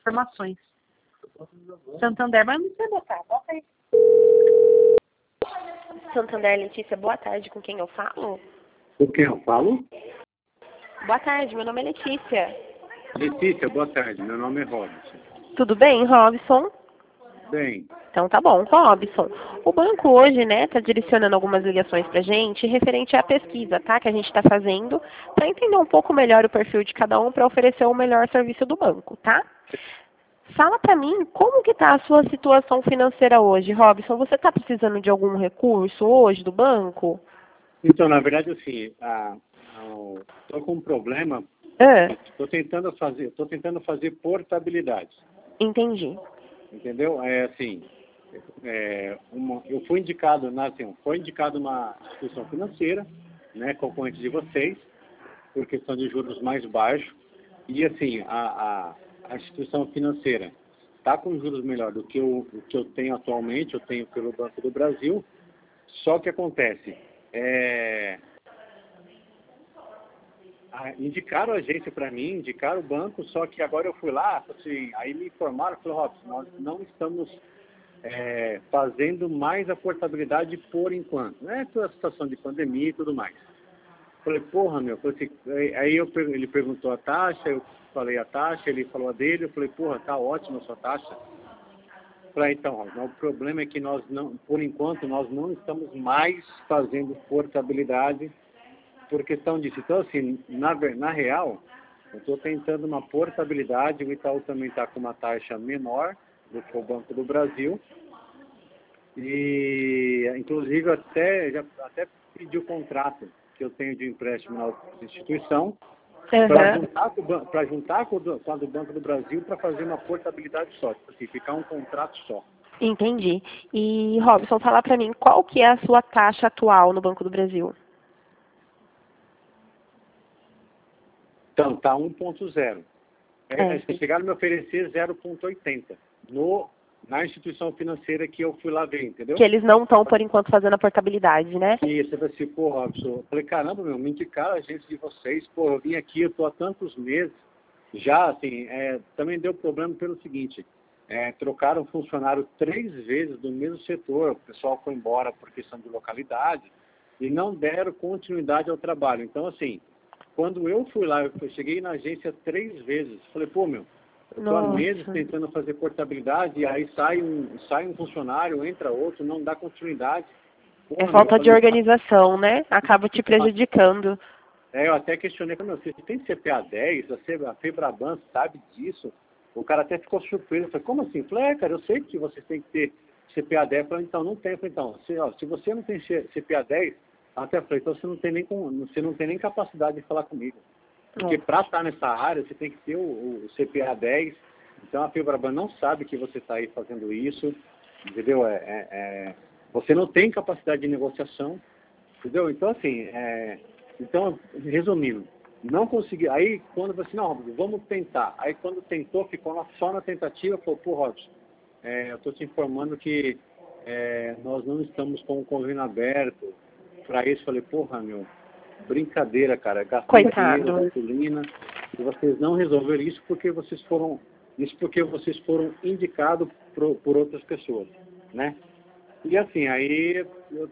informações. Santander, mas não sei botar. Bota aí. Santander, Letícia, boa tarde. Com quem eu falo? Com quem eu falo? Boa tarde, meu nome é Letícia. Letícia, boa tarde. Meu nome é Robson. Tudo bem, Robson? Bem, Então tá bom, Robson. O banco hoje, né, tá direcionando algumas ligações pra gente referente à pesquisa, tá, que a gente tá fazendo, para entender um pouco melhor o perfil de cada um para oferecer o melhor serviço do banco, tá? Fala pra mim, como que tá a sua situação financeira hoje, Robson? Você tá precisando de algum recurso hoje do banco? então, na verdade, assim, estou com um problema. Estou tentando fazer portabilidade. Entendi. Entendeu? Eu fui indicado, foi indicado uma instituição financeira, né, concorrente de vocês, por questão de juros mais baixos, e assim, a instituição financeira está com juros melhor do que o que eu tenho atualmente, eu tenho pelo Banco do Brasil, só que acontece, indicaram a agência para mim, indicaram o banco, só que agora eu fui lá, assim, aí me informaram, falaram, Robson, nós não estamos fazendo mais a portabilidade por enquanto, né? Toda a situação de pandemia e tudo mais. Falei, porra, meu, aí ele perguntou a taxa, eu falei a taxa, ele falou a dele, eu falei, porra, tá ótima a sua taxa. Falei, então, Robson, o problema é que nós não, por enquanto, nós não estamos mais fazendo portabilidade por questão disso. Então, assim, na real, eu estou tentando uma portabilidade, o Itaú também está com uma taxa menor do que o Banco do Brasil, e inclusive até pedi o contrato que eu tenho de empréstimo na instituição, para juntar com a do Banco do Brasil para fazer uma portabilidade só, assim, ficar um contrato só. Entendi. E, Robson, fala para mim, qual que é a sua taxa atual no Banco do Brasil? Então, tá 1.0. Chegaram a me oferecer 0.80 na instituição financeira que eu fui lá ver, entendeu? Que eles não estão, por enquanto, fazendo a portabilidade, né? Isso, eu falei assim, pô, Robson, eu falei, caramba, meu, me indicaram a agência de vocês, pô, eu vim aqui, eu tô há tantos meses, já, assim, também deu problema pelo seguinte, trocaram funcionário 3 vezes do mesmo setor, o pessoal foi embora por questão de localidade, e não deram continuidade ao trabalho. Então, assim, quando eu fui lá, eu cheguei na agência 3 vezes, falei, pô, meu, eu estou há meses tentando fazer portabilidade, e aí sai um funcionário, entra outro, não dá continuidade. Porra, é falta de organização, né? Acaba te prejudicando. Eu até questionei, você tem CPA 10, a Febraban sabe disso? O cara até ficou surpreso, eu falei, como assim? Eu falei, cara, eu sei que vocês têm que ter CPA 10, eu falei, então, não tem. Eu falei, então, se você não tem CPA 10, até falei, então você não tem nem capacidade de falar comigo. Porque para estar nessa área, você tem que ter o CPA 10. Então, a Febraban não sabe que você está aí fazendo isso, entendeu? Você não tem capacidade de negociação, entendeu? Então, assim, então, resumindo, não consegui. Aí, quando eu falei assim, não, Robson, vamos tentar. Aí, quando tentou, ficou só na tentativa, falou, pô, Robson, eu estou te informando que nós não estamos com o convênio aberto para isso. Falei, porra, meu, brincadeira, cara, gastei dinheiro, gasolina, e vocês não resolveram isso porque vocês foram indicados por outras pessoas, né? E assim, aí eu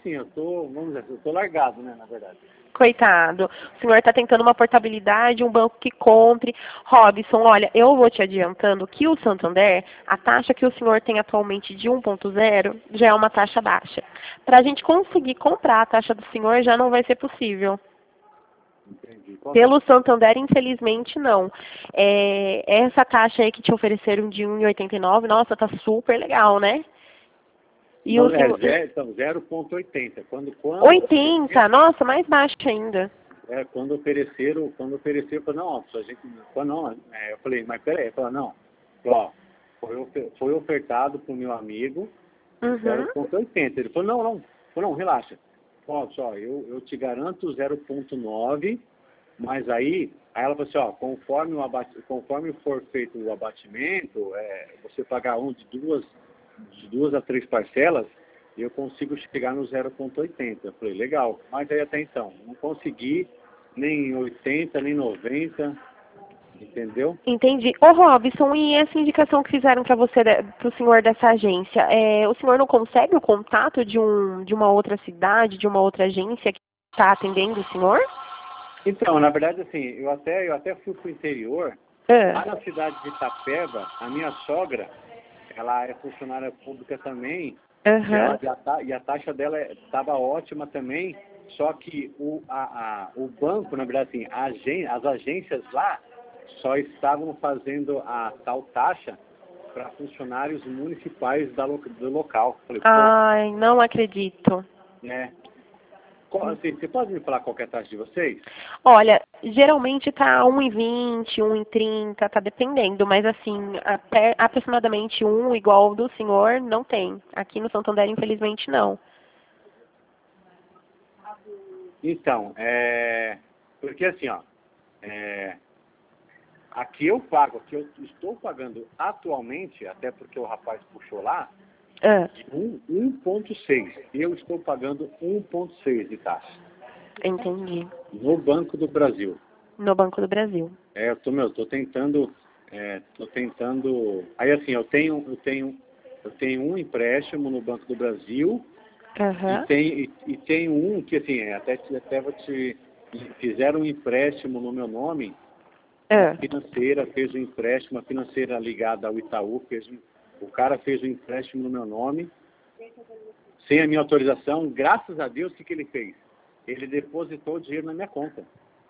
tô largado, né, na verdade. Coitado. O senhor está tentando uma portabilidade, um banco que compre. Robson, olha, eu vou te adiantando que o Santander, a taxa que o senhor tem atualmente de 1.0 já é uma taxa baixa. Para a gente conseguir comprar a taxa do senhor já não vai ser possível. Entendi. Pelo Santander, infelizmente, não. Essa taxa aí que te ofereceram de 1,89, nossa, tá super legal, né? E não, o senhor... então, 0,80. Quando 80, nossa, mais baixo ainda. Quando ofereceram, eu falei, não, a gente, não, eu falei, mas peraí, eu falei, não, ó, foi ofertado para o meu amigo, 0,80. Ele falou, não, relaxa. Ó, só, eu te garanto 0,9, mas aí ela falou assim, ó, conforme for feito o abatimento, você pagar de duas a 3 parcelas, eu consigo chegar no 0,80. Eu falei, legal, mas aí até então, não consegui nem 80, nem 90, Entendeu? Entendi. Ô, Robson, e essa indicação que fizeram para você, para o senhor dessa agência, o senhor não consegue o contato de uma outra cidade, de uma outra agência que está atendendo o senhor? Então, na verdade, assim, eu até fui pro interior. Lá na cidade de Itapeva, a minha sogra, ela é funcionária pública também, e a taxa dela estava ótima também, só que o banco, na verdade, assim, as agências lá só estavam fazendo a tal taxa para funcionários municipais do local. Falei, Ai, não acredito. né? Assim, você pode me falar qual que é a taxa de vocês? Olha, geralmente tá 1,20, 1,30, tá dependendo, mas assim, aproximadamente um igual ao do senhor não tem. Aqui no Santander, infelizmente, não. Então, porque assim, ó, aqui eu estou pagando atualmente, até porque o rapaz puxou lá, 1,6. Eu estou pagando 1,6 de taxa. Entendi. No Banco do Brasil. No Banco do Brasil. Eu tô tentando, aí assim, eu tenho um empréstimo no Banco do Brasil, e tem um que assim, fizeram um empréstimo no meu nome, financeira, fez um empréstimo, a financeira ligada ao Itaú, o cara fez um empréstimo no meu nome, sem a minha autorização. Graças a Deus, o que ele fez? Ele depositou o dinheiro na minha conta.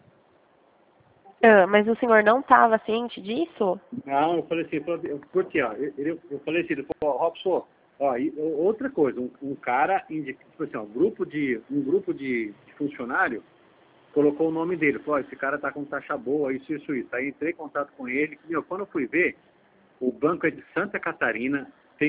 Mas o senhor não estava ciente disso? Não, eu falei assim, porque, ó, eu falei assim, ele falou, Robson, ó, outra coisa, um cara, tipo assim, ó, um grupo de funcionário colocou o nome dele, falou, esse cara tá com taxa boa, isso. Aí entrei em contato com ele, quando eu fui ver, o banco é de Santa Catarina,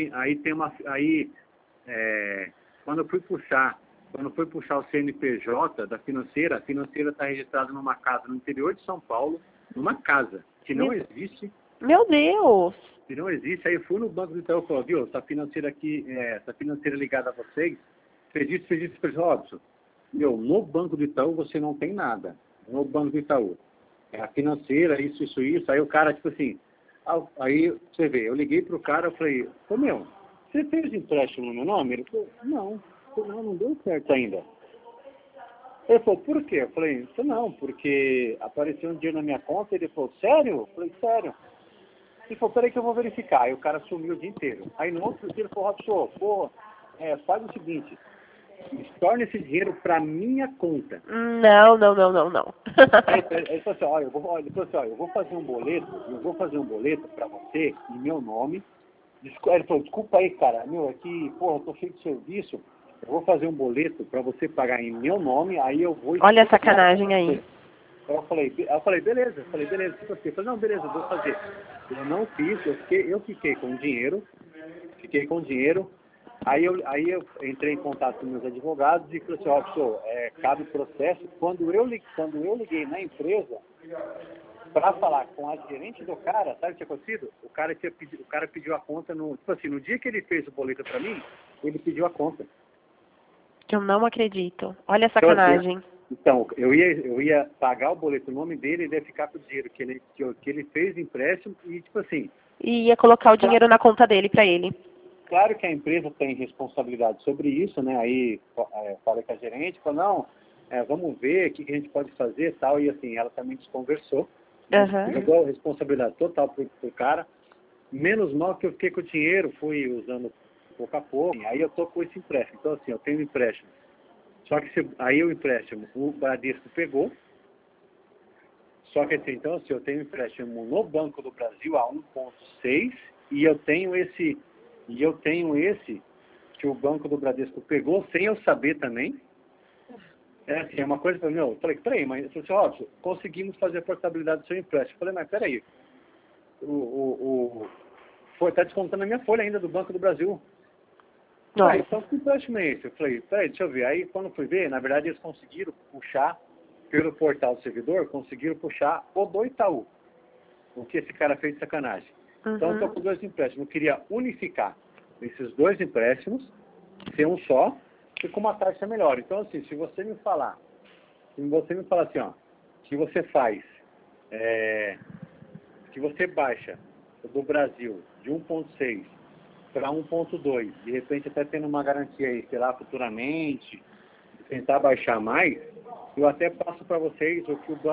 quando eu fui puxar o CNPJ da financeira, a financeira está registrada numa casa no interior de São Paulo, numa casa que não existe. Meu Deus! Que não existe. Aí eu fui no Banco do Itaú e falei, viu, essa financeira aqui, essa financeira ligada a vocês, fez isso, Robson. No Banco do Itaú você não tem nada. No Banco do Itaú. É a financeira, isso. Aí o cara, tipo assim, aí você vê, eu liguei pro cara, eu falei, você fez empréstimo no meu nome? Ele falou, não deu certo ainda. Ele falou, por quê? Eu falei, não, porque apareceu um dinheiro na minha conta. Ele falou, sério? Eu falei, sério. Ele falou, peraí que eu vou verificar. Aí o cara sumiu o dia inteiro. Aí no outro dia ele falou, Robson, faz o seguinte, torna esse dinheiro para minha conta. Não. Ele falou assim, eu vou fazer um boleto para você em meu nome. Ele falou, desculpa aí, cara, aqui, eu tô cheio de serviço, eu vou fazer um boleto para você pagar em meu nome, aí eu vou... Olha a sacanagem aí. Eu falei, beleza. Tipo assim, eu falei, não, beleza, eu vou fazer. Eu não fiz, eu fiquei com dinheiro, aí eu entrei em contato com meus advogados e falei assim, Robson, cabe processo. Quando eu liguei na empresa para falar com a gerente do cara, sabe o que tinha acontecido? O cara pediu a conta tipo assim, no dia que ele fez o boleto para mim, ele pediu a conta. Eu não acredito. Olha a sacanagem. Então, eu ia pagar o boleto no nome dele, ele ia ficar com o dinheiro que ele fez empréstimo e, tipo assim... E ia colocar o dinheiro na conta dele para ele. Claro que a empresa tem responsabilidade sobre isso, né? Aí falei com a gerente, falou, não, vamos ver o que a gente pode fazer e tal. E assim, ela também desconversou. Jogou a responsabilidade total pro cara. Menos mal que eu fiquei com o dinheiro, fui usando pouco a pouco. Aí eu tô com esse empréstimo. Então assim, eu tenho um empréstimo. Só que aí o empréstimo, o Bradesco pegou. Só que assim, então assim, eu tenho um empréstimo no Banco do Brasil a 1,6 e eu tenho esse que o Banco do Bradesco pegou sem eu saber também. Assim, é uma coisa para mim, eu falei, peraí, mas eu falei assim, conseguimos fazer a portabilidade do seu empréstimo. Eu falei, mas peraí, tá descontando a minha folha ainda do Banco do Brasil. Então que empréstimo é esse? Eu falei, peraí, deixa eu ver. Aí quando fui ver, na verdade eles conseguiram puxar, pelo portal do servidor, conseguiram puxar o do Itaú. O que esse cara fez de sacanagem. Então eu estou com 2 empréstimos. Eu queria unificar esses 2 empréstimos, ser um só, e com uma taxa melhor. Então assim, se você me falar assim, ó, que você faz se você baixa do Brasil de 1.6 para 1.2, de repente até tendo uma garantia aí, sei lá, futuramente, tentar baixar mais, eu até passo para vocês o que o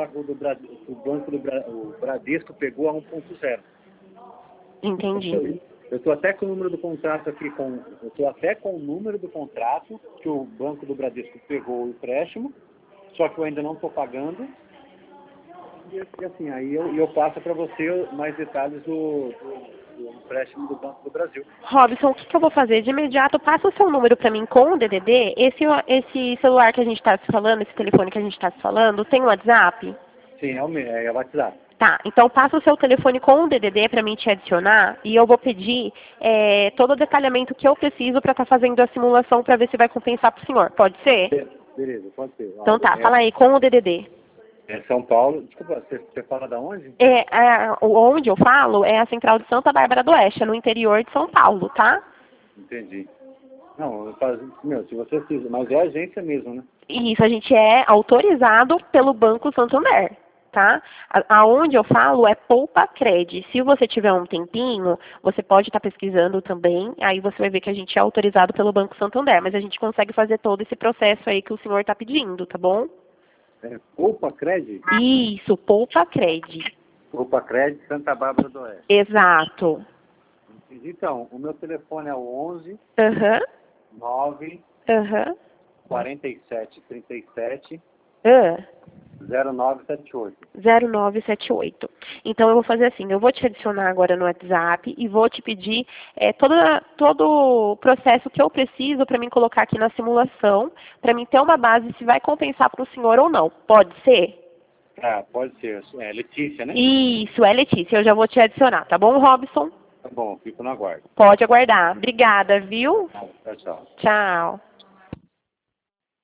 Bradesco pegou a 1.0. Entendi. Eu estou até com o número do contrato aqui, eu estou até com o número do contrato que o Banco do Bradesco pegou o empréstimo, só que eu ainda não estou pagando. E assim, aí eu passo para você mais detalhes do empréstimo do Banco do Brasil. Robson, o que eu vou fazer? De imediato, passa o seu número para mim com o DDD. Esse celular que a gente está se falando, esse telefone que a gente está se falando, tem WhatsApp? Sim, é o WhatsApp. Tá, então passa o seu telefone com o DDD para mim te adicionar e eu vou pedir todo o detalhamento que eu preciso para estar fazendo a simulação para ver se vai compensar para o senhor. Pode ser? Beleza, pode ser. Então tá, fala aí, com o DDD. É São Paulo. Desculpa, você fala da onde? Onde eu falo é a central de Santa Bárbara do Oeste, é no interior de São Paulo, tá? Entendi. Não, se você fizer, mas é agência mesmo, né? Isso, a gente é autorizado pelo Banco Santander, tá? Aonde eu falo é Poupa Cred. Se você tiver um tempinho, você pode estar pesquisando também, aí você vai ver que a gente é autorizado pelo Banco Santander, mas a gente consegue fazer todo esse processo aí que o senhor está pedindo, tá bom? Poupa Cred? Isso, Poupa Cred. Poupa Cred, Santa Bárbara do Oeste. Exato. Então, o meu telefone é o 11 Aham. 9 Aham. 47 37 Ah. 0978. 0978. Então eu vou fazer assim, eu vou te adicionar agora no WhatsApp e vou te pedir todo o processo que eu preciso para mim colocar aqui na simulação, para mim ter uma base se vai compensar para o senhor ou não. Pode ser? Ah, pode ser. É Letícia, né? Isso, é Letícia, eu já vou te adicionar, tá bom, Robson? Tá bom, fico no aguardo. Pode aguardar. Obrigada, viu? Tchau, tchau. Tchau.